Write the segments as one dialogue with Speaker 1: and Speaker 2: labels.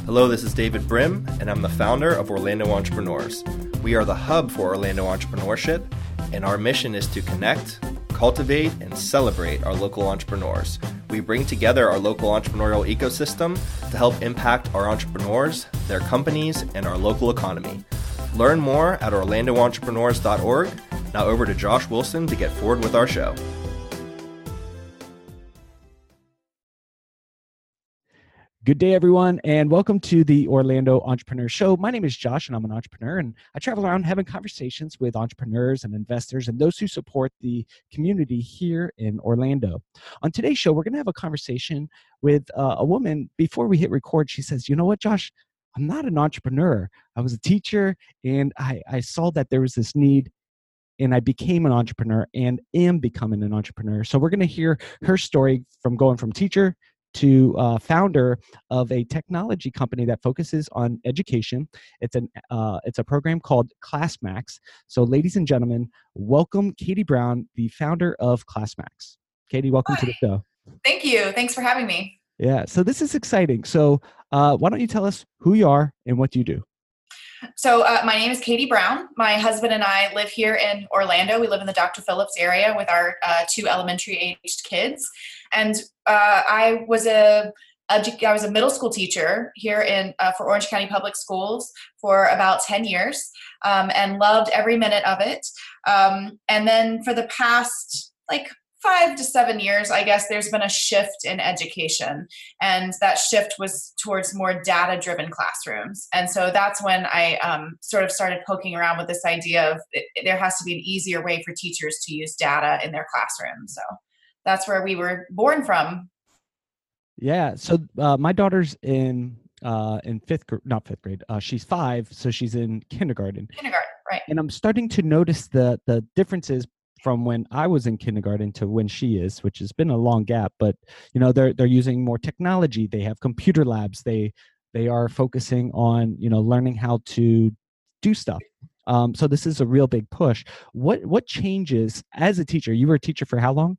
Speaker 1: Hello, this is David Brim, and I'm the founder of Orlando Entrepreneurs. We are the hub for Orlando entrepreneurship, and our mission is to connect, cultivate, and celebrate our local entrepreneurs. We bring together our local entrepreneurial ecosystem to help impact our entrepreneurs, their companies, and our local economy. Learn more at orlandoentrepreneurs.org. Now over to Josh Wilson to get forward with our show.
Speaker 2: Good day, everyone, and welcome to the Orlando Entrepreneur Show. My name is Josh, and I'm an entrepreneur, and I travel around having conversations with entrepreneurs and investors and those who support the community here in Orlando. On today's show, we're going to have a conversation with a woman. Before we hit record, she says, you know what, Josh? I'm not an entrepreneur. I was a teacher, and I saw that there was this need, and I became an entrepreneur and am becoming an entrepreneur. So we're going to hear her story from going from teacher to founder of a technology company that focuses on education. It's a program called ClassMax. So ladies and gentlemen, welcome Katie Brown, the founder of ClassMax. Katie, welcome to the show.
Speaker 3: Thank you. Thanks for having me.
Speaker 2: Yeah, so this is exciting. So why don't you tell us who you are and what you do?
Speaker 3: So my name is Katie Brown. My husband and I live here in Orlando. We live in the Dr. Phillips area with our two elementary-aged kids. And I was a middle school teacher here for Orange County Public Schools for about 10 years and loved every minute of it. And then for the past 5 to 7 years, I guess there's been a shift in education, and that shift was towards more data-driven classrooms. And so that's when I sort of started poking around with this idea of there has to be an easier way for teachers to use data in their classroom. So that's where we were born from.
Speaker 2: Yeah. So my daughter's in not fifth grade. She's 5, so she's in kindergarten.
Speaker 3: Kindergarten, right?
Speaker 2: And I'm starting to notice the differences from when I was in kindergarten to when she is, which has been a long gap. But they're using more technology. They have computer labs. They are focusing on learning how to do stuff. So this is a real big push. What changes as a teacher? You were a teacher for how long?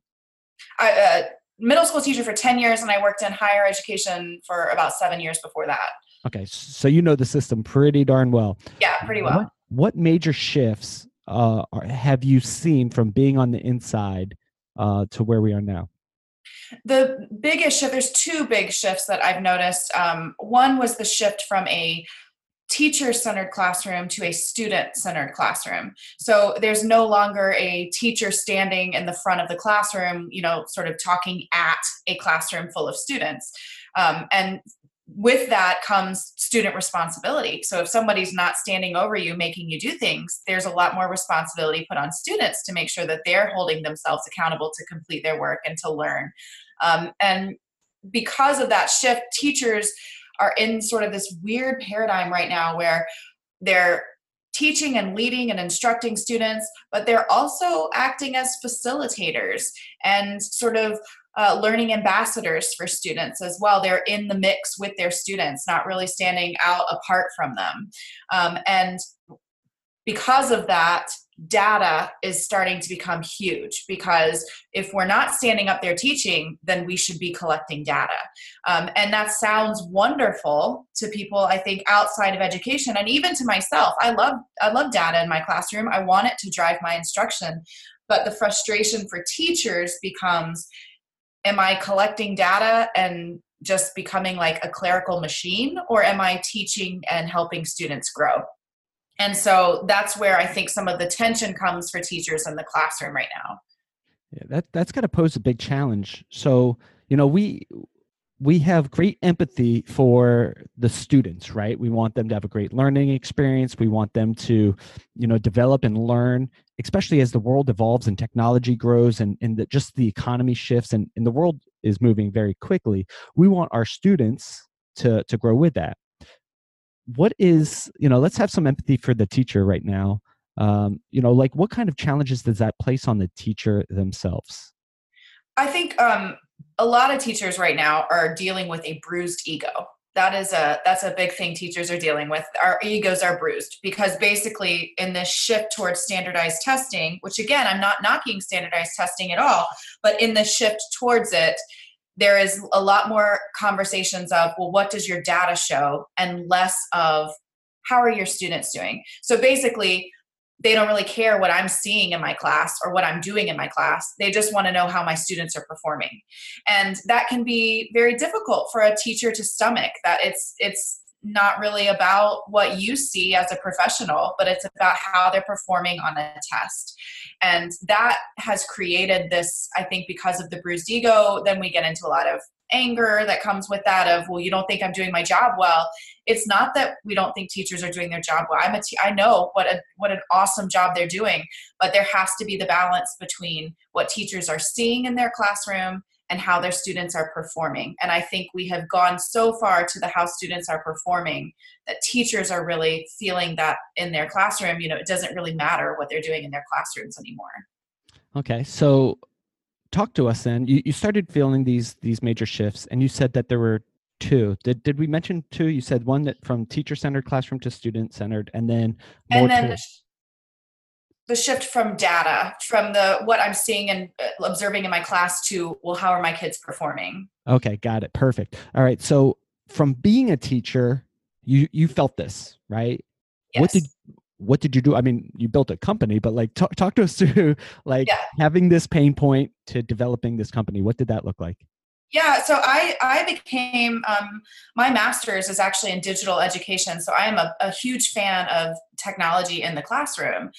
Speaker 3: Middle school teacher for 10 years, and I worked in higher education for about 7 years before that.
Speaker 2: Okay, so you know the system pretty darn well.
Speaker 3: Yeah, pretty well.
Speaker 2: What major shifts have you seen from being on the inside to where we are now?
Speaker 3: The biggest shift, there's 2 big shifts that I've noticed. One was the shift from a teacher-centered classroom to a student-centered classroom. So there's no longer a teacher standing in the front of the classroom, sort of talking at a classroom full of students. And with that comes student responsibility. So if somebody's not standing over you, making you do things, there's a lot more responsibility put on students to make sure that they're holding themselves accountable to complete their work and to learn. And because of that shift, teachers are in sort of this weird paradigm right now where they're teaching and leading and instructing students, but they're also acting as facilitators and sort of learning ambassadors for students as well. They're in the mix with their students, not really standing out apart from them. And because of that, data is starting to become huge, because if we're not standing up there teaching, then we should be collecting data. And that sounds wonderful to people, I think, outside of education, and even to myself. I love data in my classroom. I want it to drive my instruction. But the frustration for teachers becomes, am I collecting data and just becoming like a clerical machine, or am I teaching and helping students grow? And so that's where I think some of the tension comes for teachers in the classroom right now.
Speaker 2: Yeah, that's going to pose a big challenge. So, we have great empathy for the students, right? We want them to have a great learning experience. We want them to, develop and learn, especially as the world evolves and technology grows and just the economy shifts and the world is moving very quickly. We want our students to grow with that. What is, let's have some empathy for the teacher right now. What kind of challenges does that place on the teacher themselves?
Speaker 3: I think a lot of teachers right now are dealing with a bruised ego. That's a big thing teachers are dealing with. Our egos are bruised because basically in this shift towards standardized testing, which again, I'm not knocking standardized testing at all, but in the shift towards it, there is a lot more conversations of, well, what does your data show? And less of, how are your students doing? So basically, they don't really care what I'm seeing in my class or what I'm doing in my class. They just want to know how my students are performing. And that can be very difficult for a teacher to stomach, that it's not really about what you see as a professional, but it's about how they're performing on a test. And that has created this, I think, because of the bruised ego, then we get into a lot of anger that comes with that of, well, you don't think I'm doing my job well. It's not that we don't think teachers are doing their job well. I know what an awesome job they're doing, but there has to be the balance between what teachers are seeing in their classroom and how their students are performing. And I think we have gone so far to the how students are performing that teachers are really feeling that in their classroom, it doesn't really matter what they're doing in their classrooms anymore.
Speaker 2: Okay. So talk to us then. You started feeling these major shifts, and you said that there were two. Did we mention two? You said one that from teacher-centered classroom to student-centered, and then more
Speaker 3: the shift from data, from what I'm seeing and observing in my class to, well, how are my kids performing?
Speaker 2: Okay, got it. Perfect. All right. So from being a teacher, you felt this, right?
Speaker 3: Yes.
Speaker 2: What did you do? I mean, you built a company, but like talk to us through having this pain point to developing this company. What did that look like?
Speaker 3: Yeah, so I became, my master's is actually in digital education. So I am a huge fan of technology in the classroom.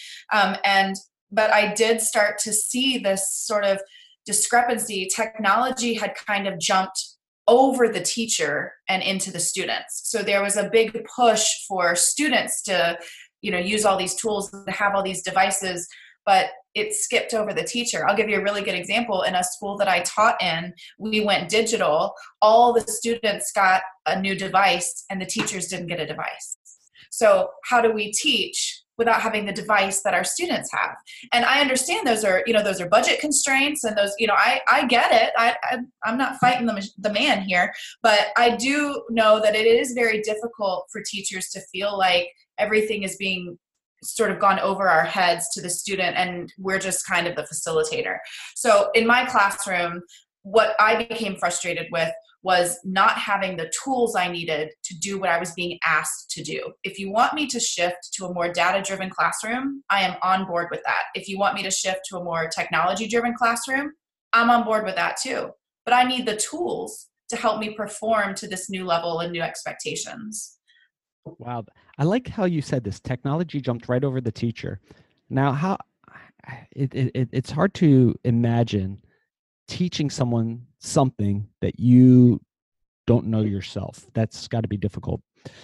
Speaker 3: But I did start to see this sort of discrepancy. Technology had kind of jumped over the teacher and into the students. So there was a big push for students to, use all these tools, to have all these devices, but it skipped over the teacher. I'll give you a really good example. In a school that I taught in, we went digital. All the students got a new device and the teachers didn't get a device. So how do we teach without having the device that our students have? And I understand those are budget constraints, and those, I get it. I'm not fighting the man here, but I do know that it is very difficult for teachers to feel like everything is being sort of gone over our heads to the student, and we're just kind of the facilitator. So in my classroom, what I became frustrated with was not having the tools I needed to do what I was being asked to do. If you want me to shift to a more data-driven classroom, I am on board with that. If you want me to shift to a more technology-driven classroom, I'm on board with that too. But I need the tools to help me perform to this new level and new expectations.
Speaker 2: Wow. I like how you said this. Technology jumped right over the teacher. Now, it's hard to imagine teaching someone something that you don't know yourself. That's got to be difficult.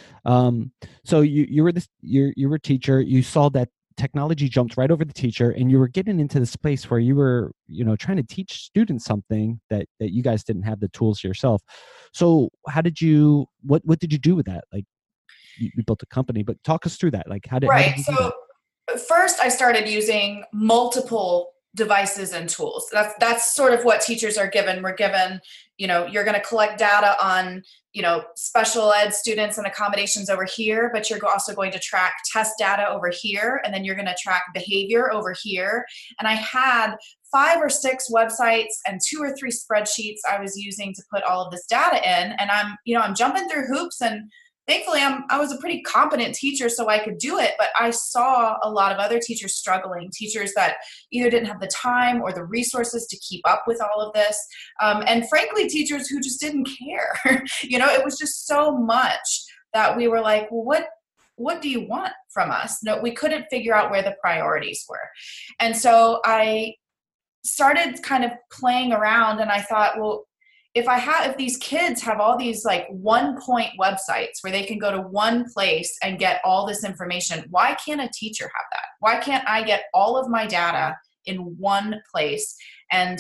Speaker 2: So you were a teacher. You saw that technology jumped right over the teacher, and you were getting into this space where you were, trying to teach students something that you guys didn't have the tools yourself. So how did you? What did you do with that? Like, you built a company, but talk us through that. Like, how did you do that?
Speaker 3: First, I started using multiple devices and tools. That's sort of what teachers are given. We're given, you're going to collect data on, special ed students and accommodations over here, but you're also going to track test data over here, and then you're going to track behavior over here. And I had 5 or 6 websites and 2 or 3 spreadsheets I was using to put all of this data in. And I'm jumping through hoops, and thankfully, I was a pretty competent teacher, so I could do it, but I saw a lot of other teachers struggling, teachers that either didn't have the time or the resources to keep up with all of this, and frankly, teachers who just didn't care. It was just so much that we were like, well, what do you want from us? No, we couldn't figure out where the priorities were. And so I started kind of playing around, and I thought, well, if these kids have all these like 1-point websites where they can go to one place and get all this information, why can't a teacher have that? Why can't I get all of my data in one place? And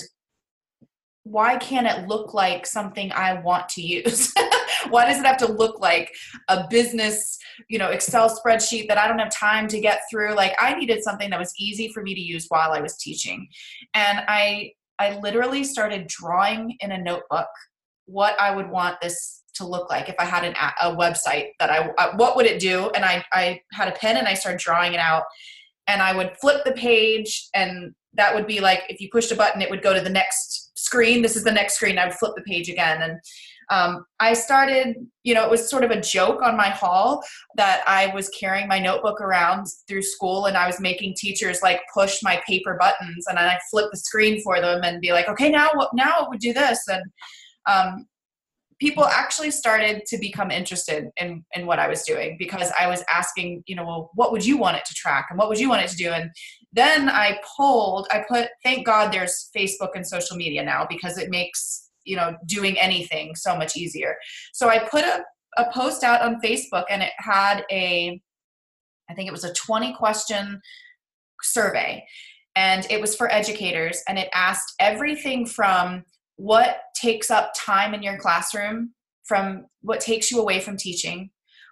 Speaker 3: why can't it look like something I want to use? Why does it have to look like a business, Excel spreadsheet that I don't have time to get through? Like, I needed something that was easy for me to use while I was teaching. And I literally started drawing in a notebook what I would want this to look like if I had a website that what would it do? And I had a pen and I started drawing it out, and I would flip the page, and that would be like, if you pushed a button, it would go to the next screen. This is the next screen. I would flip the page again. And I started, it was sort of a joke on my hall that I was carrying my notebook around through school, and I was making teachers like push my paper buttons, and I'd flip the screen for them and be like, okay, now we do this. And people actually started to become interested in what I was doing, because I was asking, well, what would you want it to track, and what would you want it to do? And then I put, thank God there's Facebook and social media now, because it makes doing anything so much easier. So I put a post out on Facebook, and it had I think it was a 20-question survey, and it was for educators, and it asked everything from what takes up time in your classroom, from what takes you away from teaching,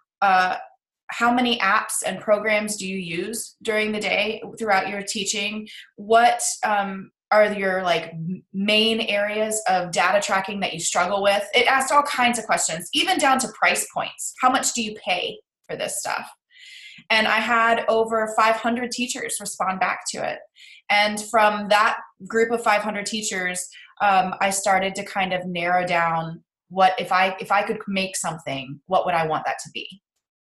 Speaker 3: how many apps and programs do you use during the day throughout your teaching, what are your like main areas of data tracking that you struggle with. It asked all kinds of questions, even down to price points. How much do you pay for this stuff? And I had over 500 teachers respond back to it. And from that group of 500 teachers, I started to kind of narrow down what, if I could make something, what would I want that to be?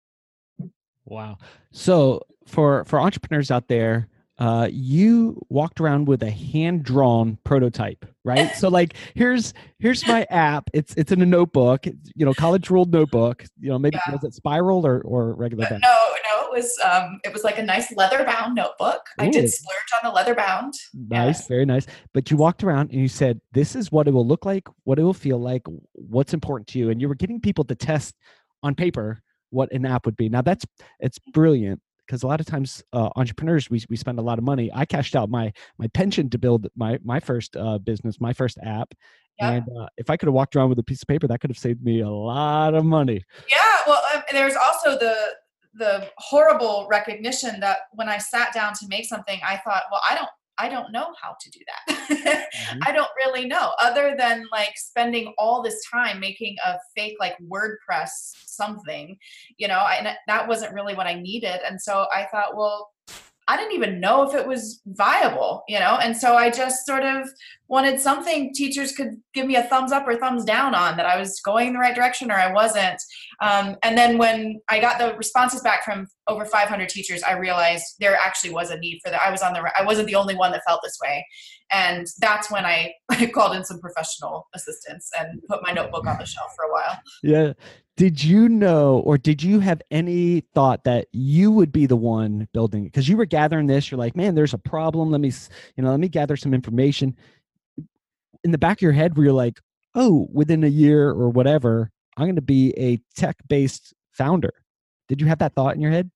Speaker 2: Wow. So for entrepreneurs out there, you walked around with a hand-drawn prototype, right? So like, here's my app. It's in a notebook, college ruled notebook, maybe was it spiral or regular bound?
Speaker 3: No, it was like a nice leather bound notebook. Ooh. I did splurge on the leather bound.
Speaker 2: Nice. Yes. Very nice. But you walked around and you said, this is what it will look like, what it will feel like, what's important to you. And you were getting people to test on paper what an app would be. Now it's brilliant, because a lot of times entrepreneurs, we spend a lot of money. I cashed out my pension to build my first business, my first app. Yep. And if I could have walked around with a piece of paper, that could have saved me a lot of money.
Speaker 3: Yeah. Well, there's also the horrible recognition that when I sat down to make something, I thought, well, I don't know how to do that. Mm-hmm. I don't really know, other than like spending all this time making a fake like WordPress something, and that wasn't really what I needed. And so I thought, well, I didn't even know if it was viable, and so I just sort of wanted something teachers could give me a thumbs up or thumbs down on, that I was going in the right direction or I wasn't. And then when I got the responses back from over 500 teachers, I realized there actually was a need for that. I wasn't the only one that felt this way. And that's when I called in some professional assistance and put my notebook on the shelf for a while.
Speaker 2: Yeah. Did you know, or did you have any thought that you would be the one building it? Because you were gathering this, you're like, man, there's a problem. Let me gather some information. In the back of your head, where you're like, oh, within a year or whatever, I'm going to be a tech-based founder. Did you have that thought in your head?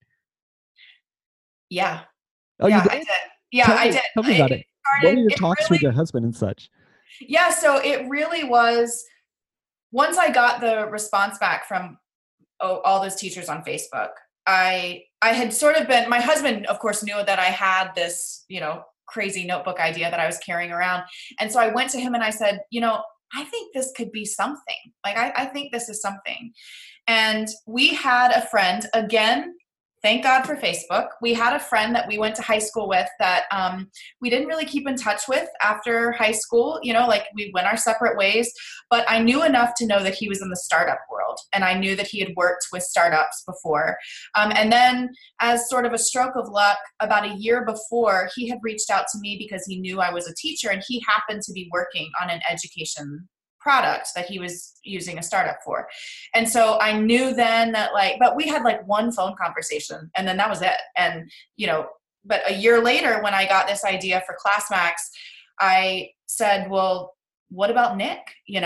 Speaker 3: Yeah.
Speaker 2: Oh, yeah,
Speaker 3: I did. Yeah, I did.
Speaker 2: Tell me about it. What were your talks with your husband and such?
Speaker 3: Yeah, so it really was, once I got the response back from all those teachers on Facebook, I had sort of been, my husband, of course, knew that I had this, crazy notebook idea that I was carrying around. And so I went to him and I said, I think this could be something. Like, I think this is something. And we had a friend, again, thank God for Facebook. We had a friend that we went to high school with that we didn't really keep in touch with after high school. Like we went our separate ways. But I knew enough to know that he was in the startup world. And I knew that he had worked with startups before. And then as sort of a stroke of luck, about a year before, he had reached out to me because he knew I was a teacher. And he happened to be working on an education product that he was using a startup for. And so I knew then that but we had one phone conversation and then that was it. And, but a year later when I got this idea for ClassMax, I said, well, what about Nick?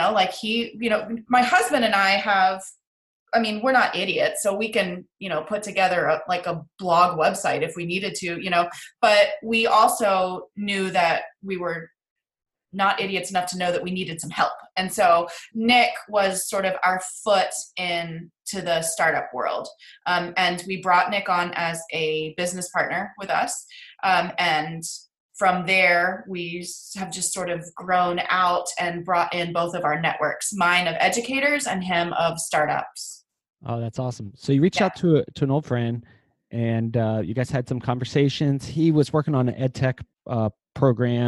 Speaker 3: My husband and I we're not idiots, so we can, put together a blog website if we needed to, but we also knew that we were not idiots enough to know that we needed some help. And so Nick was sort of our foot into the startup world. And we brought Nick on as a business partner with us. And from there, we have just sort of grown out and brought in both of our networks, mine of educators and him of startups.
Speaker 2: Oh, that's awesome. So you reached out to an old friend and you guys had some conversations. He was working on an ed tech program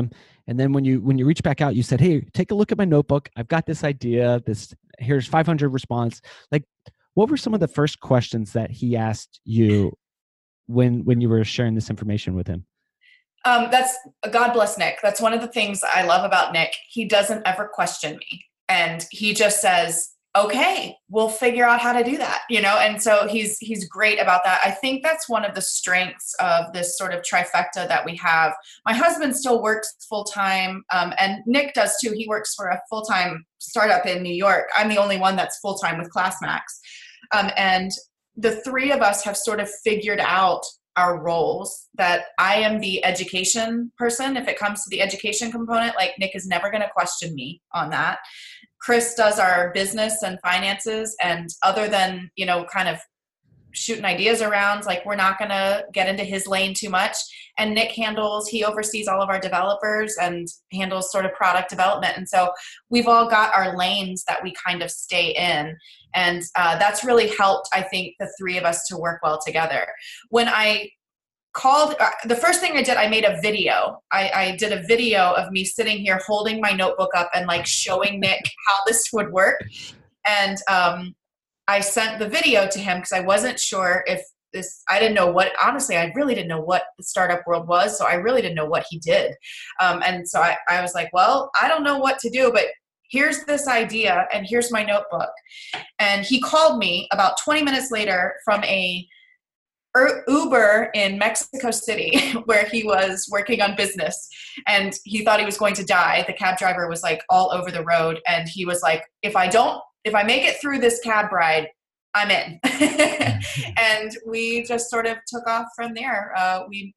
Speaker 2: And then when you reach back out, you said, hey, take a look at my notebook. I've got this idea. Here's 500 response. Like, what were some of the first questions that he asked you when you were sharing this information with him?
Speaker 3: That's God bless Nick. That's one of the things I love about Nick. He doesn't ever question me, and he just says, okay, we'll figure out how to do that, and so he's great about that. I think that's one of the strengths of this sort of trifecta that we have. My husband still works full-time, and Nick does too. He works for a full-time startup in New York. I'm the only one that's full-time with ClassMax. And the three of us have sort of figured out our roles, that I am the education person. If it comes to the education component, like Nick is never going to question me on that. Chris does our business and finances, and other than, kind of shooting ideas around, like we're not going to get into his lane too much. And Nick he oversees all of our developers and handles sort of product development. And so we've all got our lanes that we kind of stay in. And that's really helped, I think, the three of us to work well together. When I called, the first thing I did, I made a video. I did a video of me sitting here holding my notebook up and like showing Nick how this would work. And I sent the video to him because I wasn't sure if I didn't know what, honestly, I really didn't know what the startup world was. So I really didn't know what he did. And so I was like, well, I don't know what to do, but here's this idea and here's my notebook. And he called me about 20 minutes later from a Uber in Mexico City where he was working on business, and he thought he was going to die. The cab driver was like all over the road, and he was like, if I make it through this cab ride, I'm in. And we just sort of took off from there. We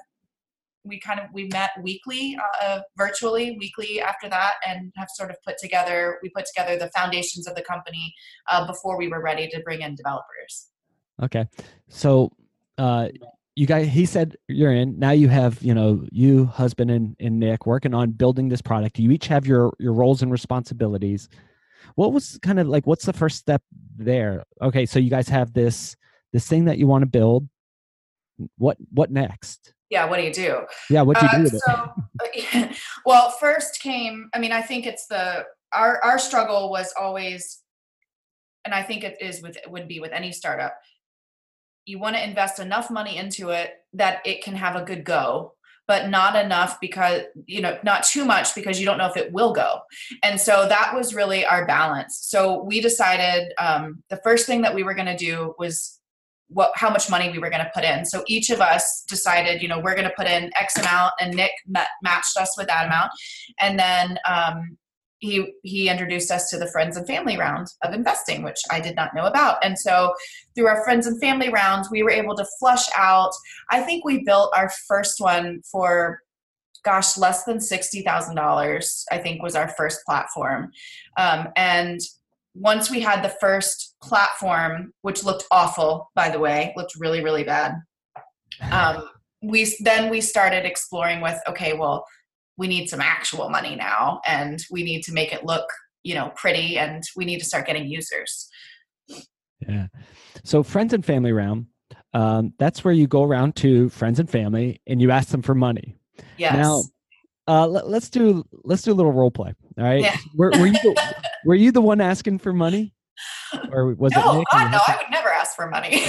Speaker 3: met weekly, virtually weekly after that, and have sort of put together the foundations of the company before we were ready to bring in developers.
Speaker 2: Okay. So you guys, he said you're in. Now you have, you, husband, and Nick working on building this product. You each have your roles and responsibilities. What was kind of like, what's the first step there? Okay, so you guys have this thing that you want to build. What next?
Speaker 3: Yeah, what do you do?
Speaker 2: Yeah, what do you do with it?
Speaker 3: Well, first came, I think it's our struggle was always, and I think would be with any startup. You want to invest enough money into it that it can have a good go, but not enough because, not too much because you don't know if it will go. And so that was really our balance. So we decided the first thing that we were going to do was how much money we were going to put in. So each of us decided, we're going to put in X amount, and Nick matched us with that amount. And then he introduced us to the friends and family round of investing, which I did not know about. And so through our friends and family round, we were able to flush out, I think we built our first one for, less than $60,000, I think was our first platform. And once we had the first platform, which looked awful, by the way, looked really, really bad. We started exploring with, okay, well, we need some actual money now, and we need to make it look, pretty, and we need to start getting users.
Speaker 2: Yeah. So friends and family round, that's where you go around to friends and family and you ask them for money.
Speaker 3: Yes.
Speaker 2: Now, let's do a little role play. All right.
Speaker 3: Yeah.
Speaker 2: Were you the one asking for money, or was it Nick?
Speaker 3: No, I would never ask for money.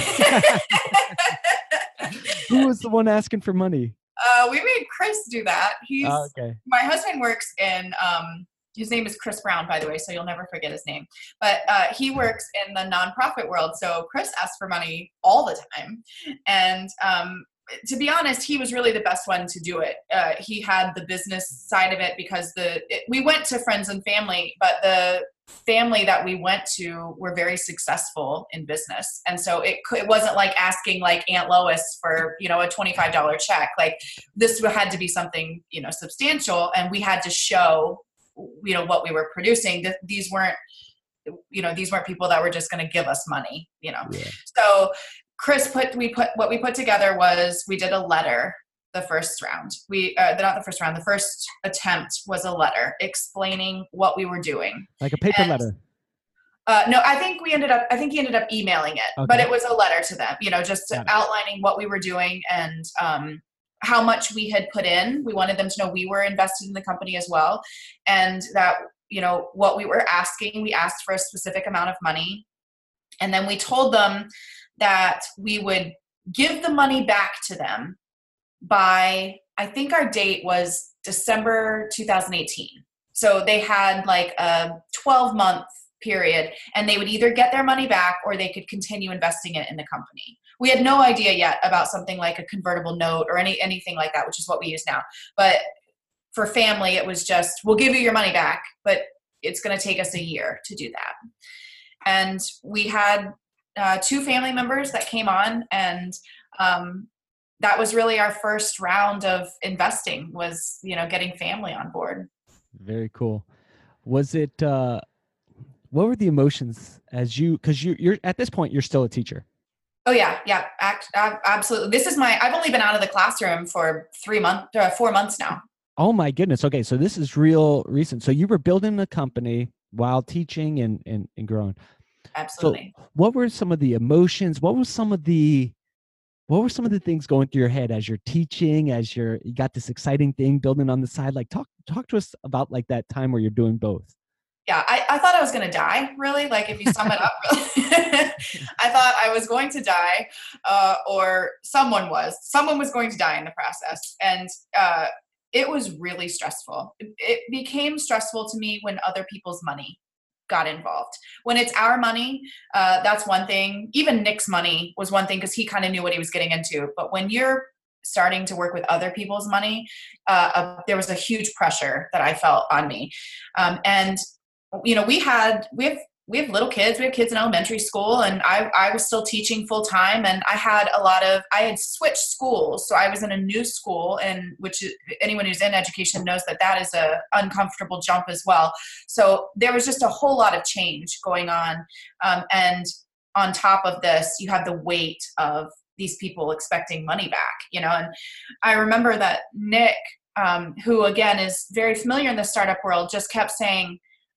Speaker 2: Who was the one asking for money?
Speaker 3: We made Chris do that.
Speaker 2: Okay.
Speaker 3: My husband works in, his name is Chris Brown, by the way, so you'll never forget his name. But he works in the nonprofit world. So Chris asks for money all the time. And to be honest, he was really the best one to do it. He had the business side of it because we went to friends and family, but the family that we went to were very successful in business. And so it wasn't like asking like Aunt Lois for, a $25 check. Like this had to be something, substantial. And we had to show, what we were producing. These weren't people that were just going to give us money, Yeah. So what we put together was we did a letter. The first round, the first attempt was a letter explaining what we were doing.
Speaker 2: Like a paper letter?
Speaker 3: No, I think he ended up emailing it, okay. But it was a letter to them, just outlining what we were doing. And how much we had put in. We wanted them to know we were invested in the company as well. And that, what we were asking, we asked for a specific amount of money. And then we told them that we would give the money back to them by, I think our date was December 2018. So they had like a 12-month period, and they would either get their money back or they could continue investing it in the company. We had no idea yet about something like a convertible note or anything like that, which is what we use now. But for family, it was just, we'll give you your money back, but it's going to take us a year to do that. And we had 2 family members that came on, and that was really our first round of investing, was, getting family on board.
Speaker 2: Very cool. Was it, what were the emotions because you're at this point, you're still a teacher?
Speaker 3: Oh yeah. Absolutely. I've only been out of the classroom for 4 months now.
Speaker 2: Oh my goodness. Okay. So this is real recent. So you were building a company while teaching and growing.
Speaker 3: Absolutely.
Speaker 2: So what were some of the emotions? What were some of the things going through your head as you're teaching, you got this exciting thing building on the side? Like talk to us about like that time where you're doing both.
Speaker 3: Yeah, I thought I was going to die, really. Like if you sum it up, really. I thought I was going to die, or someone was going to die in the process. And it was really stressful. It became stressful to me when other people's money got involved. When it's our money, that's one thing. Even Nick's money was one thing because he kind of knew what he was getting into. But when you're starting to work with other people's money, there was a huge pressure that I felt on me. And we have little kids. We have kids in elementary school, and I was still teaching full time, and I had switched schools. So I was in a new school, and which anyone who's in education knows that is a uncomfortable jump as well. So there was just a whole lot of change going on. And on top of this, you have the weight of these people expecting money back, and I remember that Nick, who again is very familiar in the startup world, just kept saying,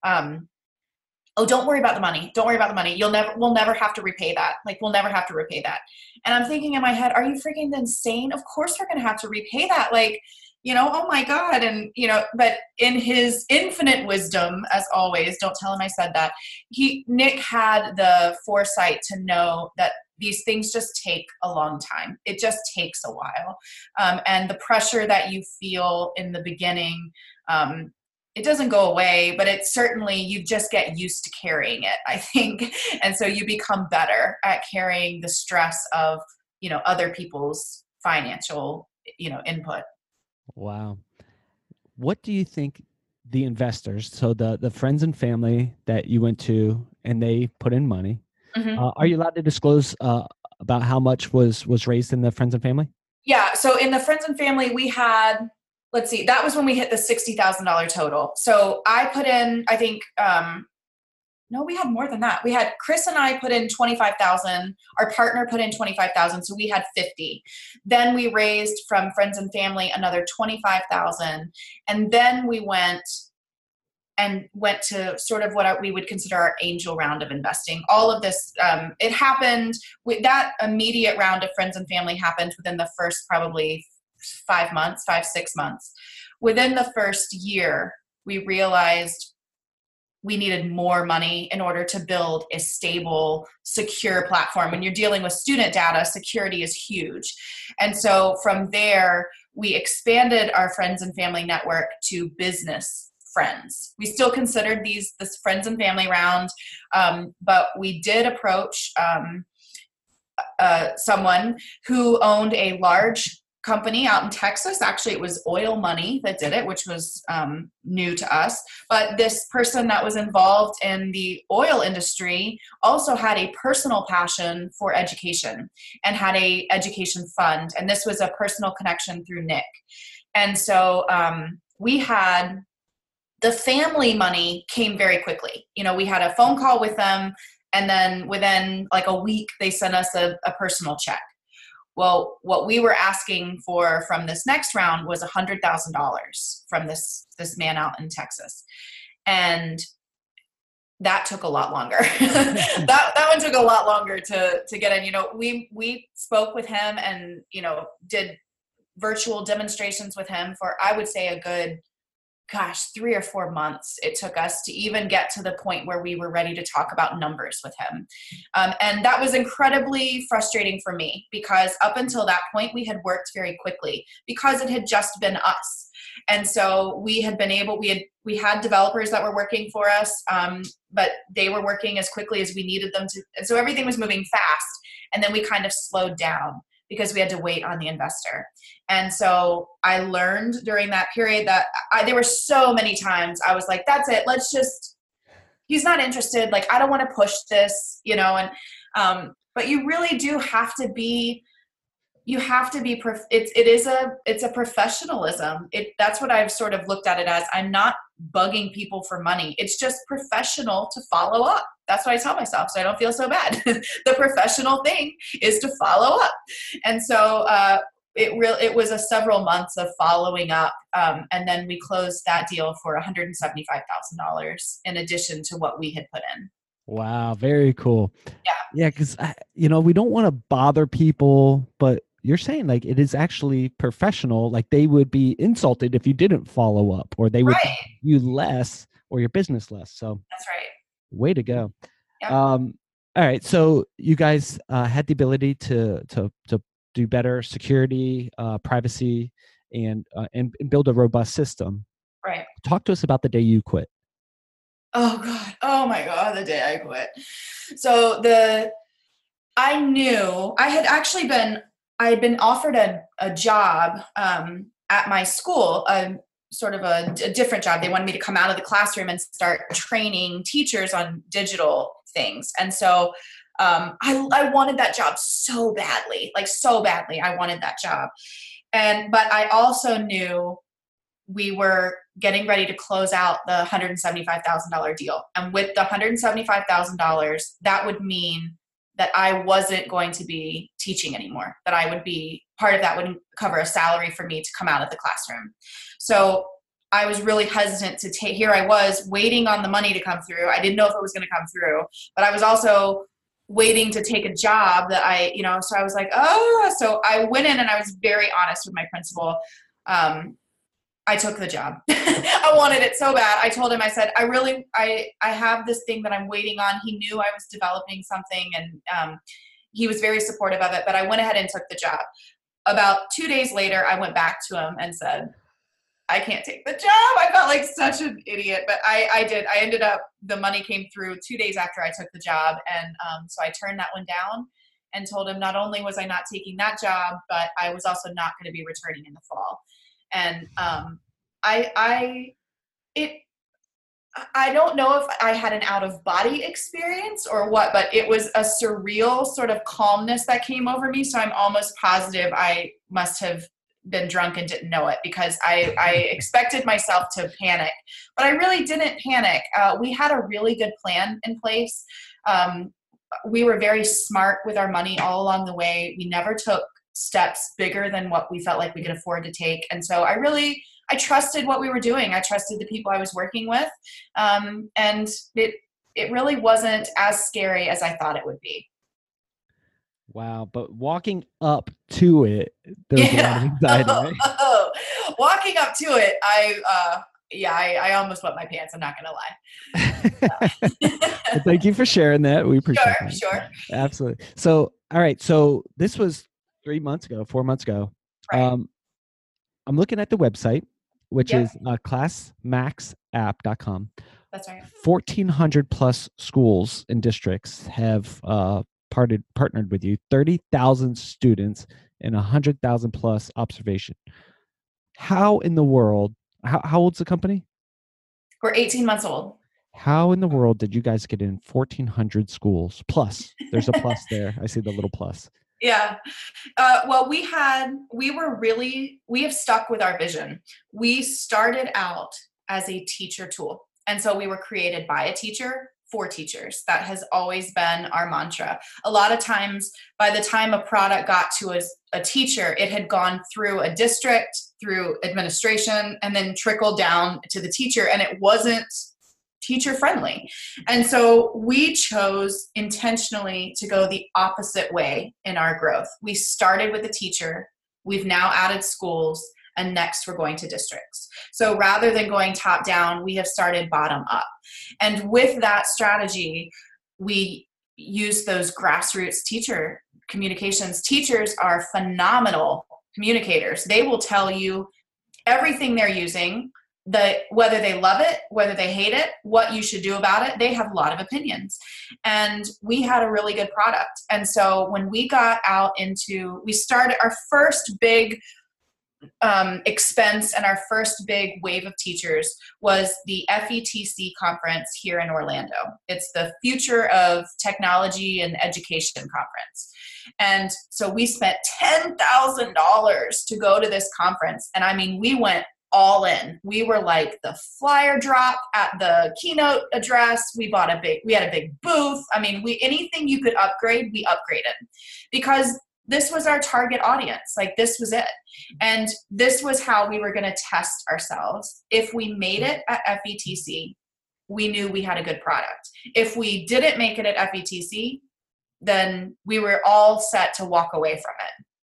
Speaker 3: oh, don't worry about the money. Don't worry about the money. We'll never have to repay that. Like, we'll never have to repay that. And I'm thinking in my head, are you freaking insane? Of course we're going to have to repay that. Like, oh my God. And, but in his infinite wisdom, as always, don't tell him I said that, Nick had the foresight to know that these things just take a long time. It just takes a while. And the pressure that you feel in the beginning, it doesn't go away, but it certainly, you just get used to carrying it, I think. And so you become better at carrying the stress of, other people's financial, input.
Speaker 2: Wow. What do you think the investors, so the friends and family that you went to and they put in money, are you allowed to disclose about how much was raised in the friends and family?
Speaker 3: Yeah. So in the friends and family, we had, let's see, that was when we hit the $60,000 total. So I put in, I think, no, we had more than that. We had Chris and I put in 25,000. Our partner put in 25,000. So we had 50. Then we raised from friends and family another 25,000. And then we went to sort of what we would consider our angel round of investing. All of this, it happened with that immediate round of friends and family happened within the first probably 5 months, 6 months. Within the first year, we realized we needed more money in order to build a stable, secure platform. When you're dealing with student data, security is huge. And so from there, we expanded our friends and family network to business friends. We still considered this friends and family round, but we did approach someone who owned a large company out in Texas. Actually, it was Oil Money that did it, which was new to us. But this person that was involved in the oil industry also had a personal passion for education and had a education fund. And this was a personal connection through Nick. And so we had the family money came very quickly. We had a phone call with them, and then within like a week, they sent us a personal check. Well, what we were asking for from this next round was $100,000 from this man out in Texas. And that took a lot longer. that one took a lot longer to get in. We spoke with him and, did virtual demonstrations with him for, I would say, a good, 3 or 4 months it took us to even get to the point where we were ready to talk about numbers with him. And that was incredibly frustrating for me, because up until that point, we had worked very quickly because it had just been us. And so we had had developers that were working for us, but they were working as quickly as we needed them to. And so everything was moving fast. And then we kind of slowed down because we had to wait on the investor. And so I learned during that period that there were so many times I was like, that's it. He's not interested. Like, I don't want to push this, but you really do have to be, it's a professionalism. That's what I've sort of looked at it as. I'm not bugging people for money. It's just professional to follow up. That's what I tell myself, so I don't feel so bad. The professional thing is to follow up. And so it was a several months of following up. And then we closed that deal for $175,000 in addition to what we had put in.
Speaker 2: Wow. Very cool.
Speaker 3: Yeah.
Speaker 2: Yeah. Cause we don't want to bother people, but you're saying like it is actually professional. Like they would be insulted if you didn't follow up, or they would pay you less or your business less. So
Speaker 3: that's right.
Speaker 2: Way to go.
Speaker 3: Yep.
Speaker 2: All right. So you guys had the ability to do better security, privacy, and build a robust system.
Speaker 3: Right.
Speaker 2: Talk to us about the day you quit.
Speaker 3: Oh God. Oh my God. The day I quit. So I knew I had been offered a job at my school, sort of a different job. They wanted me to come out of the classroom and start training teachers on digital things. And so I wanted that job so badly, I wanted that job. But I also knew we were getting ready to close out the $175,000 deal. And with the $175,000, that would mean that I wasn't going to be teaching anymore, that I would be part of that would cover a salary for me to come out of the classroom. So I was really hesitant to here I was waiting on the money to come through. I didn't know if it was going to come through, but I was also waiting to take a job that so I was like, so I went in and I was very honest with my principal. I took the job. I wanted it so bad. I told him, I said, I have this thing that I'm waiting on. He knew I was developing something, and he was very supportive of it, but I went ahead and took the job. About 2 days later, I went back to him and said, I can't take the job. I felt like such an idiot, but I did. I ended up, the money came through 2 days after I took the job. And so I turned that one down and told him not only was I not taking that job, but I was also not going to be returning in the fall. And I don't know if I had an out-of-body experience or what, but it was a surreal sort of calmness that came over me. So I'm almost positive I must have been drunk and didn't know it, because I expected myself to panic, but I really didn't panic. We had a really good plan in place. We were very smart with our money all along the way. We never took steps bigger than what we felt like we could afford to take. And so I trusted what we were doing. I trusted the people I was working with. And it really wasn't as scary as I thought it would be.
Speaker 2: Wow. But walking up to it, there was a lot of anxiety, right?
Speaker 3: Walking up to it, I almost wet my pants. I'm not going to lie.
Speaker 2: Well, thank you for sharing that. We appreciate it.
Speaker 3: Sure.
Speaker 2: Absolutely. So, all right. So this was 4 months ago.
Speaker 3: Right.
Speaker 2: I'm looking at the website, which is classmaxapp.com.
Speaker 3: That's right.
Speaker 2: 1,400 plus schools and districts have partnered with you, 30,000 students and 100,000 plus observation. How in the world, how old's the company?
Speaker 3: We're 18 months old.
Speaker 2: How in the world did you guys get in 1,400 schools? There's a plus there. I see the little plus.
Speaker 3: Yeah. Well, we have stuck with our vision. We started out as a teacher tool. And so we were created by a teacher for teachers. That has always been our mantra. A lot of times, by the time a product got to a teacher, it had gone through a district, through administration, and then trickled down to the teacher, and it wasn't teacher friendly. And so we chose intentionally to go the opposite way in our growth. We started with the teacher. We've now added schools, and next we're going to districts. So rather than going top down, we have started bottom up. And with that strategy, we use those grassroots teacher communications. Teachers are phenomenal communicators. They will tell you everything they're using, whether they love it, whether they hate it, what you should do about it. They have a lot of opinions. And we had a really good product. And so when we got out we started our first big expense, and our first big wave of teachers was the FETC conference here in Orlando. It's the Future of Technology and Education conference. And so we spent $10,000 to go to this conference. And I mean, we went all in. We were like the flyer drop at the keynote address. We had a big booth. I mean, anything you could upgrade, we upgraded, because this was our target audience. Like, this was it. And this was how we were going to test ourselves. If we made it at FETC, we knew we had a good product. If we didn't make it at FETC, then we were all set to walk away from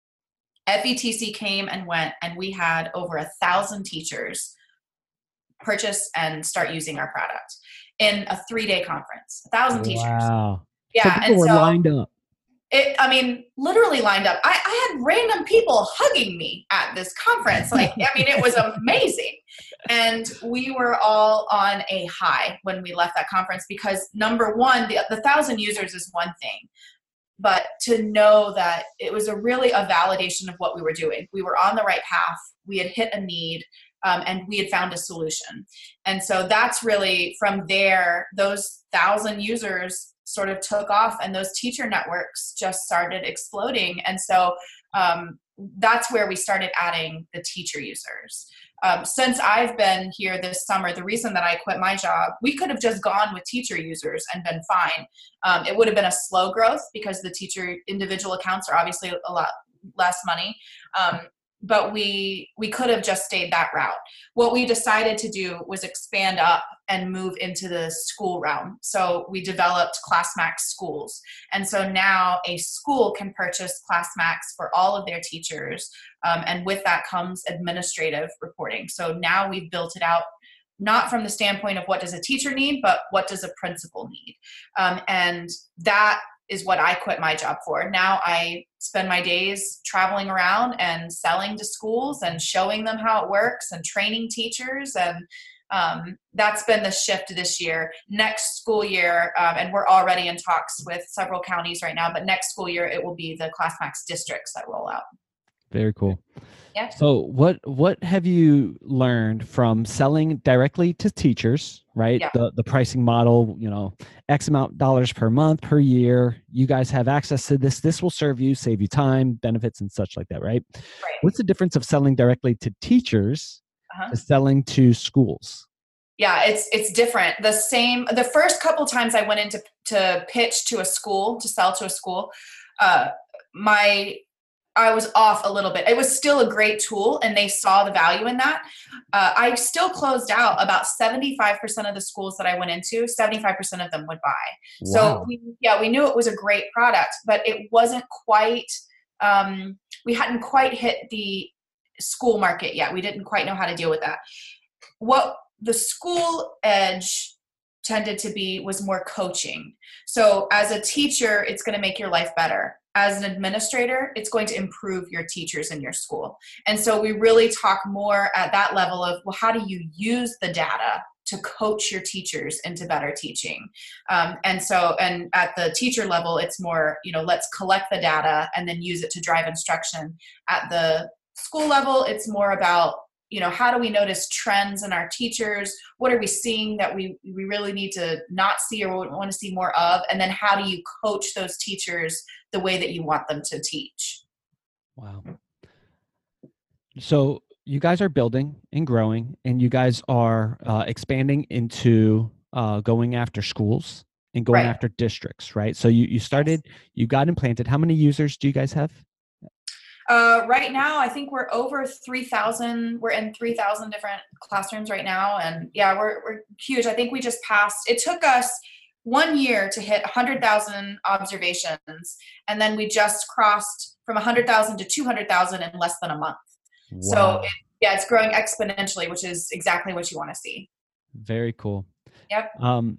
Speaker 3: it. FETC came and went, and we had over 1,000 teachers purchase and start using our product in a 3-day conference. 1,000 teachers.
Speaker 2: Wow.
Speaker 3: Yeah.
Speaker 2: So people were lined up.
Speaker 3: Literally lined up. I had random people hugging me at this conference. It was amazing. And we were all on a high when we left that conference, because number one, the 1,000 users is one thing, but to know that it was really a validation of what we were doing. We were on the right path. We had hit a need, and we had found a solution. And so that's really, from there, those 1,000 users sort of took off, and those teacher networks just started exploding. And so that's where we started adding the teacher users. Since I've been here this summer, the reason that I quit my job, we could have just gone with teacher users and been fine. It would have been a slow growth, because the teacher individual accounts are obviously a lot less money. But we could have just stayed that route. What we decided to do was expand up and move into the school realm. So we developed ClassMax schools. And so now a school can purchase ClassMax for all of their teachers. And with that comes administrative reporting. So now we've built it out, not from the standpoint of what does a teacher need, but what does a principal need. And that is what I quit my job for. Now I spend my days traveling around and selling to schools and showing them how it works and training teachers. And that's been the shift this year. Next school year, and we're already in talks with several counties right now, but next school year, it will be the ClassMax districts that roll out.
Speaker 2: Very cool.
Speaker 3: Yeah.
Speaker 2: So what have you learned from selling directly to teachers, right?
Speaker 3: Yeah.
Speaker 2: The pricing model, X amount dollars per month, per year. You guys have access to this. This will serve you, save you time, benefits, and such like that, right?
Speaker 3: Right.
Speaker 2: What's the difference of selling directly to teachers to selling to schools?
Speaker 3: Yeah, it's different. The first couple times I went in to pitch to a school, to sell to a school, I was off a little bit. It was still a great tool, and they saw the value in that. I still closed out about 75% of the schools that I went into. 75% of them would buy.
Speaker 2: Wow.
Speaker 3: So we knew it was a great product, but it wasn't quite. We hadn't quite hit the school market yet. We didn't quite know how to deal with that. What the school edge tended to be was more coaching. So as a teacher, it's going to make your life better. As an administrator, it's going to improve your teachers in your school. And so we really talk more at that level of, well, how do you use the data to coach your teachers into better teaching? And at the teacher level, it's more, let's collect the data and then use it to drive instruction. At the school level, it's more about, how do we notice trends in our teachers? What are we seeing that we really need to not see or want to see more of? And then how do you coach those teachers the way that you want them to teach?
Speaker 2: Wow. So you guys are building and growing, and you guys are expanding into going after schools and going after districts, right? So you started, you got implanted. How many users do you guys have?
Speaker 3: Right now, I think we're over 3,000. We're in 3,000 different classrooms right now. And yeah, we're huge. I think we just passed, it took us 1 year to hit 100,000 observations. And then we just crossed from 100,000 to 200,000 in less than a month. Wow. So it's growing exponentially, which is exactly what you want to see.
Speaker 2: Very cool.
Speaker 3: Yep.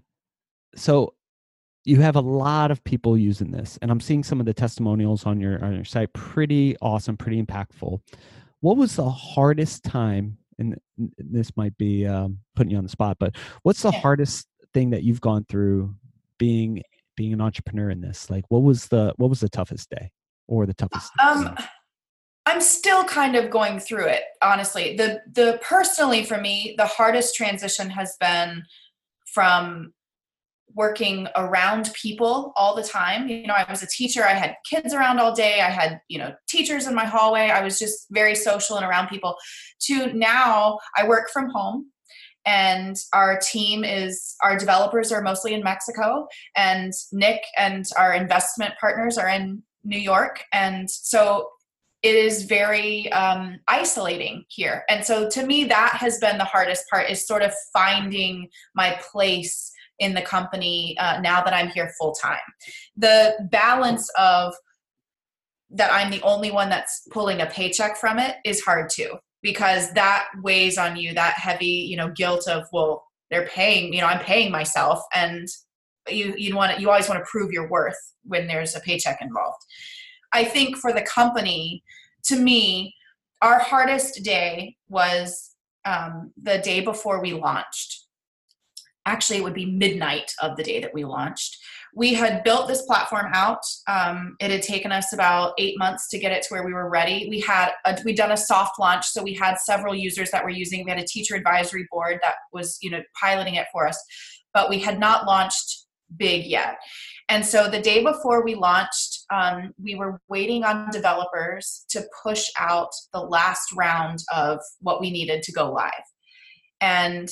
Speaker 2: So you have a lot of people using this, and I'm seeing some of the testimonials on your site. Pretty awesome, pretty impactful. What was the hardest time, and this might be putting you on the spot, but what's the hardest thing that you've gone through being an entrepreneur in this? Like, what was the toughest day or the toughest day?
Speaker 3: I'm still kind of going through it, honestly. The personally for me, the hardest transition has been from working around people all the time. I was a teacher. I had kids around all day. I had, teachers in my hallway. I was just very social and around people, to now I work from home, and our developers are mostly in Mexico, and Nick and our investment partners are in New York. And so it is very isolating here. And so to me, that has been the hardest part, is sort of finding my place in the company now that I'm here full time. The balance of that I'm the only one that's pulling a paycheck from it is hard too, because that weighs on you, that heavy, guilt of, well, they're paying, I'm paying myself, and you always want to prove your worth when there's a paycheck involved. I think for the company, to me, our hardest day was the day before we launched. Actually, it would be midnight of the day that we launched. We had built this platform out. It had taken us about 8 months to get it to where we were ready. We'd done a soft launch, so we had several users that were using. We had a teacher advisory board that was, piloting it for us, but we had not launched big yet. And so the day before we launched, we were waiting on developers to push out the last round of what we needed to go live. And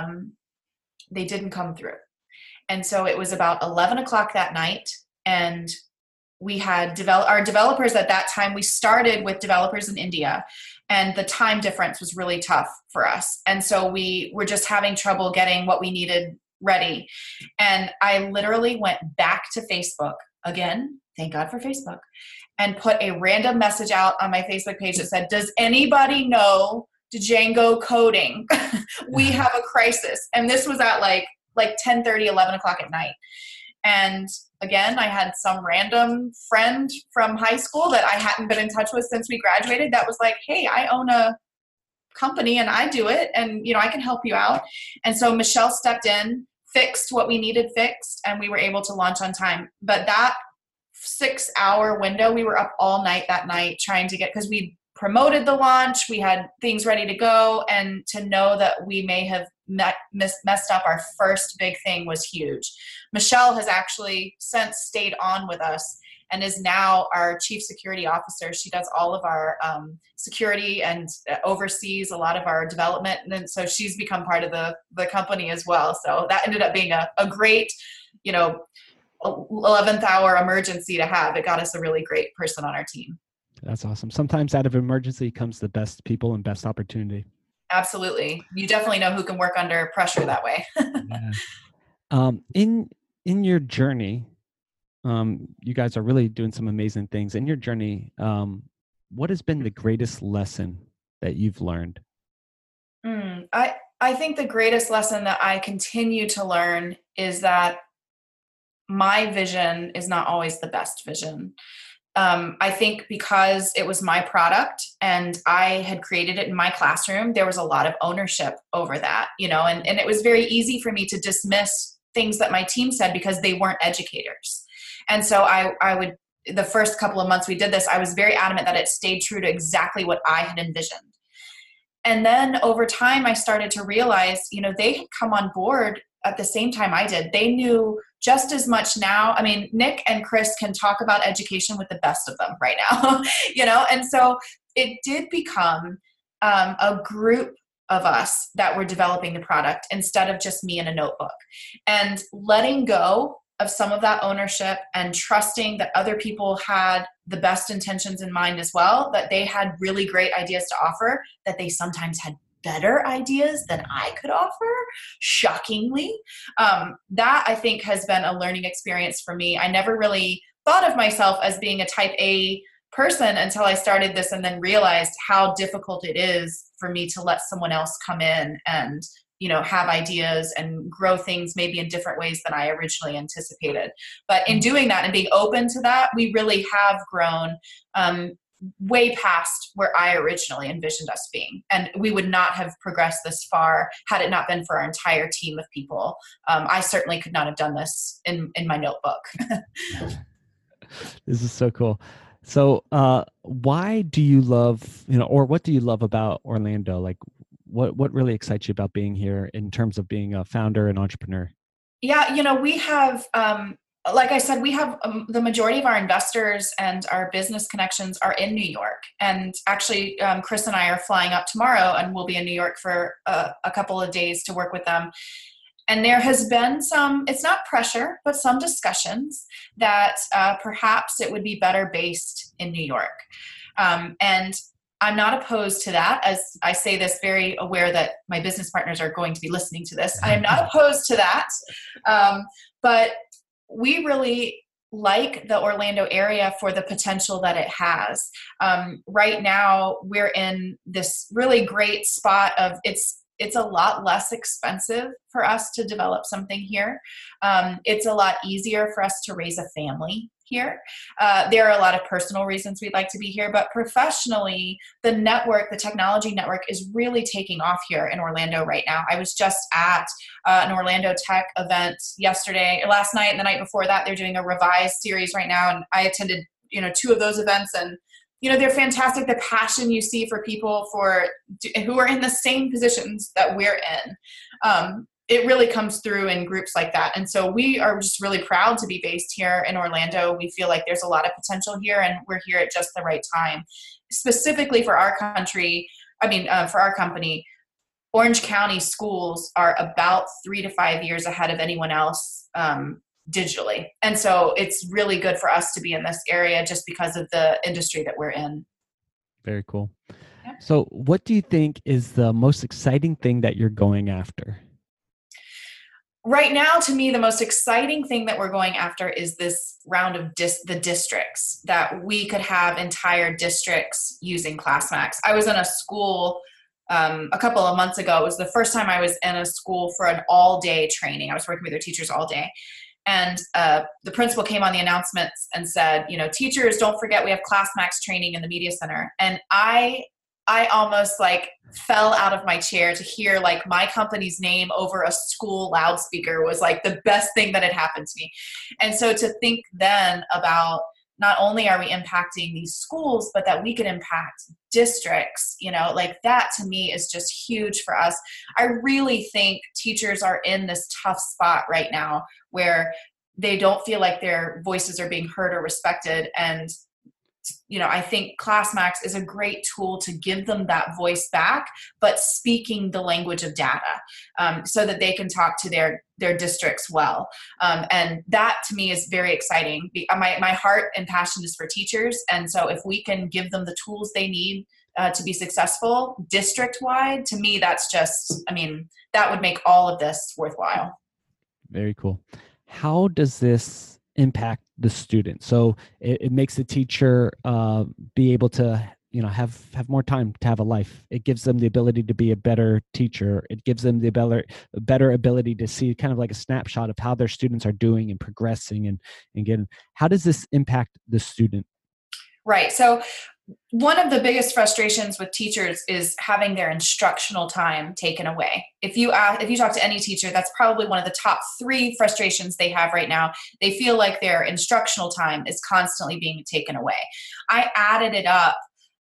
Speaker 3: they didn't come through. And so it was about 11 o'clock that night, and we had our developers at that time. We started with developers in India, and the time difference was really tough for us. And so we were just having trouble getting what we needed ready. And I literally went back to Facebook again, thank God for Facebook, and put a random message out on my Facebook page that said, does anybody know Django coding? We have a crisis. And this was at like 10:30, 11 o'clock at night. And again, I had some random friend from high school that I hadn't been in touch with since we graduated that was like, hey, I own a company and I do it, and I can help you out. And so Michelle stepped in, fixed what we needed fixed, and we were able to launch on time. But that 6-hour window, we were up all night that night trying to because we promoted the launch, we had things ready to go, and to know that we may have messed up our first big thing was huge. Michelle has actually since stayed on with us and is now our chief security officer. She does all of our security and oversees a lot of our development. And so she's become part of the company as well. So that ended up being a great, 11th hour emergency to have. It got us a really great person on our team.
Speaker 2: That's awesome. Sometimes out of emergency comes the best people and best opportunity.
Speaker 3: Absolutely. You definitely know who can work under pressure that way.
Speaker 2: Yeah. In your journey, you guys are really doing some amazing things. In your journey, what has been the greatest lesson that you've learned?
Speaker 3: I think the greatest lesson that I continue to learn is that my vision is not always the best vision. I think because it was my product and I had created it in my classroom, there was a lot of ownership over that, and it was very easy for me to dismiss things that my team said because they weren't educators. And so I would, the first couple of months we did this, I was very adamant that it stayed true to exactly what I had envisioned. And then over time, I started to realize, they had come on board at the same time I did. They knew just as much now. I mean, Nick and Chris can talk about education with the best of them right now, and so it did become a group of us that were developing the product instead of just me in a notebook, and letting go of some of that ownership and trusting that other people had the best intentions in mind as well, that they had really great ideas to offer, that they sometimes had better ideas than I could offer, shockingly. That I think has been a learning experience for me. I never really thought of myself as being a type A person until I started this, and then realized how difficult it is for me to let someone else come in and, have ideas and grow things maybe in different ways than I originally anticipated. But in doing that and being open to that, we really have grown way past where I originally envisioned us being. And we would not have progressed this far had it not been for our entire team of people. I certainly could not have done this in my notebook.
Speaker 2: This is so cool. So why do you love, or what do you love about Orlando? Like what really excites you about being here in terms of being a founder and entrepreneur?
Speaker 3: Yeah, we have, like I said, we have the majority of our investors and our business connections are in New York. And actually, Chris and I are flying up tomorrow, and we'll be in New York for a couple of days to work with them. And there has been some, it's not pressure, but some discussions that perhaps it would be better based in New York. And I'm not opposed to that, as I say this very aware that my business partners are going to be listening to this. I am not opposed to that. But we really like the Orlando area for the potential that it has. Right now, we're in this really great spot of it's a lot less expensive for us to develop something here. It's a lot easier for us to raise a family here. There are a lot of personal reasons we'd like to be here, but professionally, the technology network is really taking off here in Orlando right now. I was just at an Orlando Tech event last night, and the night before that. They're doing a Revise series right now, and I attended, 2 of those events, and they're fantastic. The passion you see for people who are in the same positions that we're in, it really comes through in groups like that. And so we are just really proud to be based here in Orlando. We feel like there's a lot of potential here, and we're here at just the right time. Specifically for our country, for our company, Orange County schools are about 3 to 5 years ahead of anyone else digitally. And so it's really good for us to be in this area just because of the industry that we're in.
Speaker 2: Very cool.
Speaker 3: Yeah.
Speaker 2: So what do you think is the most exciting thing that you're going after?
Speaker 3: Right now, to me, the most exciting thing that we're going after is this round of the districts, that we could have entire districts using ClassMax. I was in a school a couple of months ago. It was the first time I was in a school for an all-day training. I was working with their teachers all day. And the principal came on the announcements and said, teachers, don't forget we have ClassMax training in the media center. And I almost fell out of my chair to hear my company's name over a school loudspeaker was the best thing that had happened to me. And so to think then about not only are we impacting these schools, but that we can impact districts, that to me is just huge for us. I really think teachers are in this tough spot right now where they don't feel like their voices are being heard or respected. And I think ClassMax is a great tool to give them that voice back, but speaking the language of data, so that they can talk to their districts well. And that to me is very exciting. My heart and passion is for teachers. And so if we can give them the tools they need to be successful district-wide, to me, that's just, that would make all of this worthwhile.
Speaker 2: Very cool. How does this impact the student? So it makes the teacher be able to have more time to have a life. It gives them the ability to be a better teacher. It gives them the better ability to see kind of a snapshot of how their students are doing and progressing and getting. How does this impact the student?
Speaker 3: Right. So one of the biggest frustrations with teachers is having their instructional time taken away. If you talk to any teacher, that's probably one of the top 3 frustrations they have right now. They feel like their instructional time is constantly being taken away. I added it up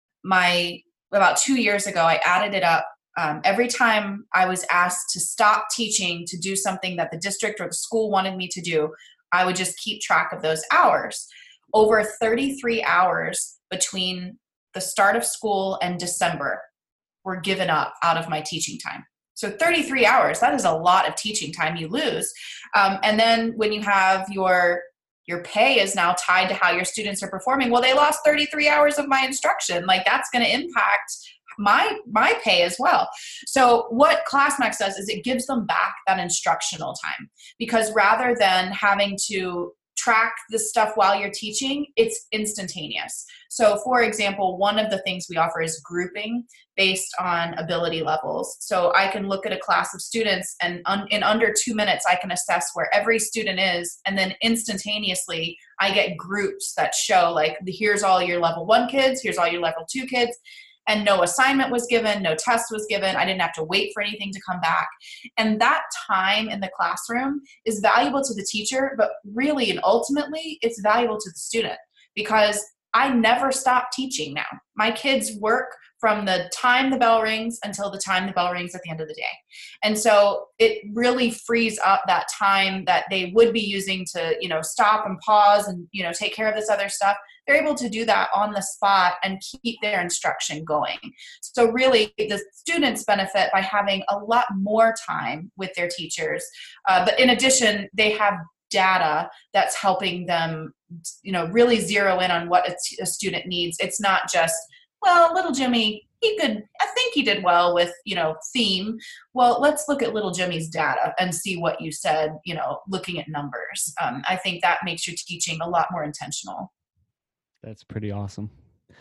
Speaker 3: about 2 years ago. I added it up. Every time I was asked to stop teaching to do something that the district or the school wanted me to do, I would just keep track of those hours. Over 33 hours between the start of school and December were given up out of my teaching time. So 33 hours, that is a lot of teaching time you lose. And then when you have your pay is now tied to how your students are performing, well, they lost 33 hours of my instruction. That's going to impact my pay as well. So what ClassMax does is it gives them back that instructional time, because rather than having to track the stuff while you're teaching, it's instantaneous. So for example, one of the things we offer is grouping based on ability levels. So I can look at a class of students and in under 2 minutes, I can assess where every student is. And then instantaneously, I get groups that show like, here's all your level 1 kids, here's all your level 2 kids. And no assignment was given, no test was given. I didn't have to wait for anything to come back. And that time in the classroom is valuable to the teacher, but really and ultimately, it's valuable to the student, because I never stop teaching now. My kids work from the time the bell rings until the time the bell rings at the end of the day. And so it really frees up that time that they would be using to, stop and pause and, take care of this other stuff. They're able to do that on the spot and keep their instruction going. So really the students benefit by having a lot more time with their teachers. But in addition, they have data that's helping them, really zero in on what a student needs. It's not just, well, little Jimmy, I think he did well with, theme. Well, let's look at little Jimmy's data and see what you said, looking at numbers. I think that makes your teaching a lot more intentional.
Speaker 2: That's pretty awesome.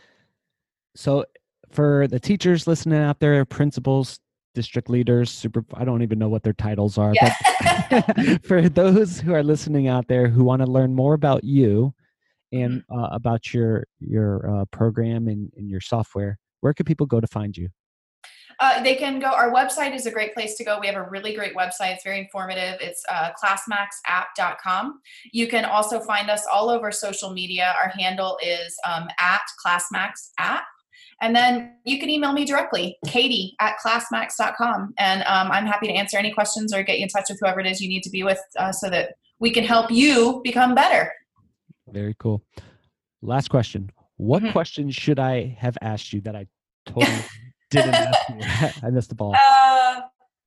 Speaker 2: So for the teachers listening out there, principals, district leaders, I don't even know what their titles are,
Speaker 3: yeah.
Speaker 2: But for those who are listening out there who want to learn more about you and about your program and your software, where can people go to find you?
Speaker 3: They can go, our website is a great place to go. We have a really great website. It's very informative. It's classmaxapp.com. You can also find us all over social media. Our handle is at classmaxapp. And then you can email me directly, katie@classmax.com. And I'm happy to answer any questions or get you in touch with whoever it is you need to be with so that we can help you become better.
Speaker 2: Very cool. Last question. What questions should I have asked you that I totally didn't ask you? I missed the ball.
Speaker 3: I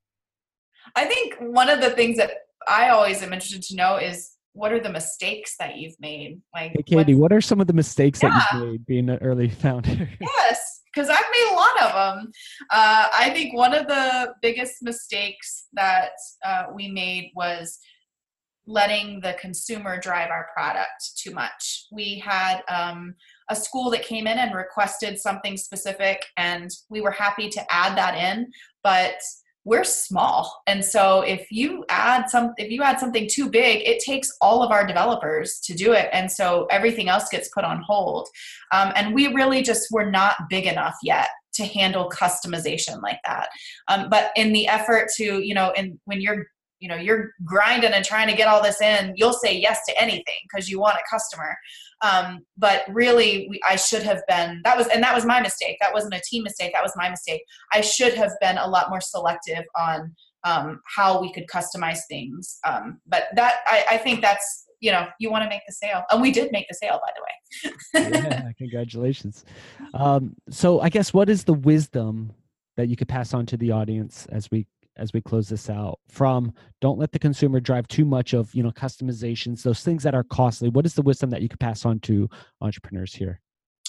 Speaker 3: think one of the things that I always am interested to know is, what are the mistakes that you've made? Like,
Speaker 2: hey, Katie, what are some of the mistakes that you've made being an early founder?
Speaker 3: Yes, because I've made a lot of them. I think one of the biggest mistakes that we made was letting the consumer drive our product too much. We had a school that came in and requested something specific, and we were happy to add that in, but we're small. And so if you add something too big, it takes all of our developers to do it. And so everything else gets put on hold. And we really just were not big enough yet to handle customization like that. But in the effort to, when you're grinding and trying to get all this in, you'll say yes to anything because you want a customer. But really, I should have been, that was my mistake. That wasn't a team mistake. That was my mistake. I should have been a lot more selective on how we could customize things. But that, I think that's, you want to make the sale. And we did make the sale, by the
Speaker 2: way. Yeah, congratulations. So I guess what is the wisdom that you could pass on to the audience as we close this out, from don't let the consumer drive too much of, customizations, those things that are costly? What is the wisdom that you could pass on to entrepreneurs here?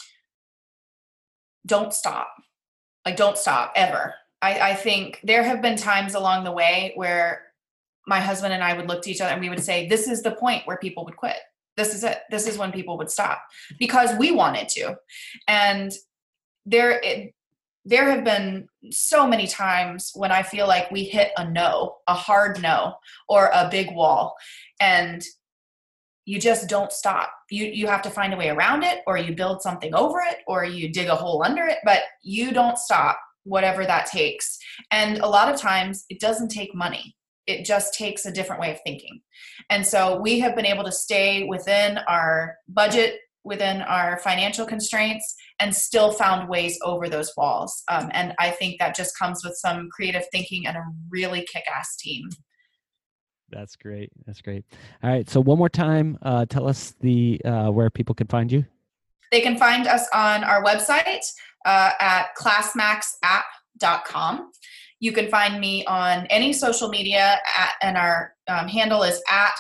Speaker 3: Don't stop. Don't stop ever. I think there have been times along the way where my husband and I would look to each other and we would say, this is the point where people would quit. This is it. This is when people would stop, because we wanted to. And there have been so many times when I feel like we hit a hard no, or a big wall, and you just don't stop. You have to find a way around it, or you build something over it, or you dig a hole under it, but you don't stop, whatever that takes. And a lot of times it doesn't take money. It just takes a different way of thinking. And so we have been able to stay within our budget, within our financial constraints, and still found ways over those walls. And I think that just comes with some creative thinking and a really kick-ass team.
Speaker 2: That's great. That's great. All right. So one more time, tell us where people can find you.
Speaker 3: They can find us on our website at classmaxapp.com. You can find me on any social media and our handle is at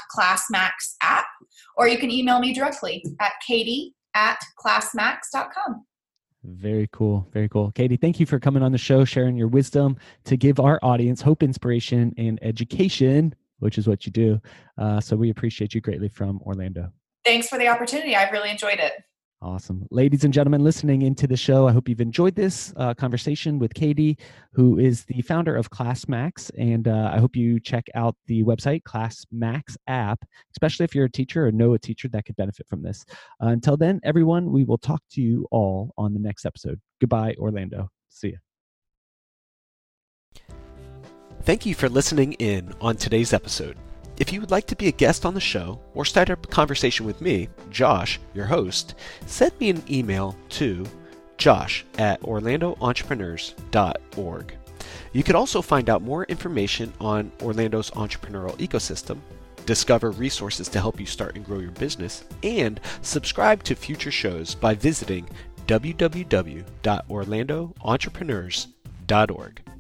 Speaker 3: classmaxapp, or you can email me directly at katie@classmax.com.
Speaker 2: Very cool. Very cool. Katie, thank you for coming on the show, sharing your wisdom to give our audience hope, inspiration, and education, which is what you do. So we appreciate you greatly from Orlando.
Speaker 3: Thanks for the opportunity. I've really enjoyed it.
Speaker 2: Awesome. Ladies and gentlemen listening into the show, I hope you've enjoyed this conversation with Katie, who is the founder of ClassMax. And I hope you check out the website, ClassMax app, especially if you're a teacher or know a teacher that could benefit from this. Until then, everyone, we will talk to you all on the next episode. Goodbye, Orlando. See ya.
Speaker 4: Thank you for listening in on today's episode. If you would like to be a guest on the show or start a conversation with me, Josh, your host, send me an email to josh@orlandoentrepreneurs.org. You could also find out more information on Orlando's entrepreneurial ecosystem, discover resources to help you start and grow your business, and subscribe to future shows by visiting www.orlandoentrepreneurs.org.